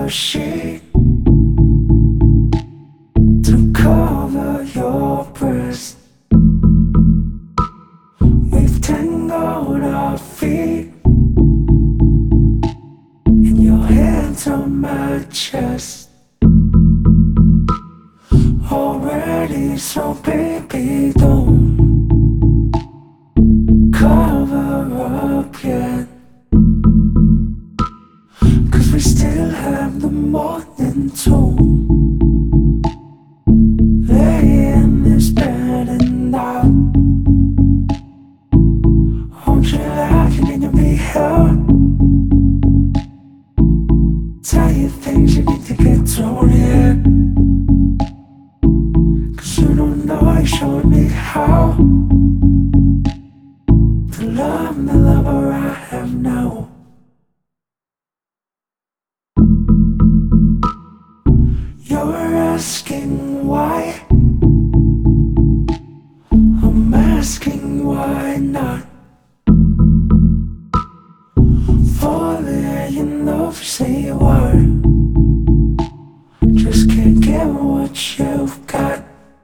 a sheet to cover your breast. We've tangled our feet, and your hands on my chest already. So baby, don't cover up yet, 'cause we still have the morning to lay in this bed and I'll hold you like you need to be held, tell you things you need to get told, yeah. 'Cause you don't know you're showing me how to love the lover I have now. You're asking why, I'm asking why not. Falling in love, say you are, just can't get what you've got.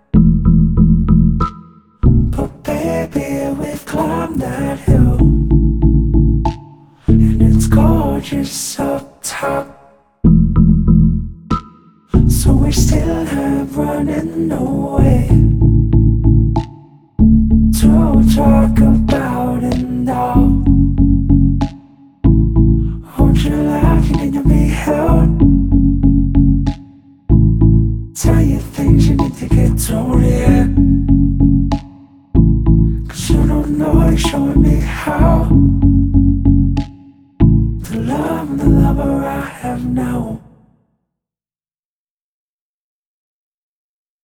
But baby, we've climbed that hill, and it's gorgeous up top. So we still have running away to talk about, and I'll hold you like you need to be held, tell you things you need to get told, yeah. 'Cause you don't know you're showing me how to love the lover I have now.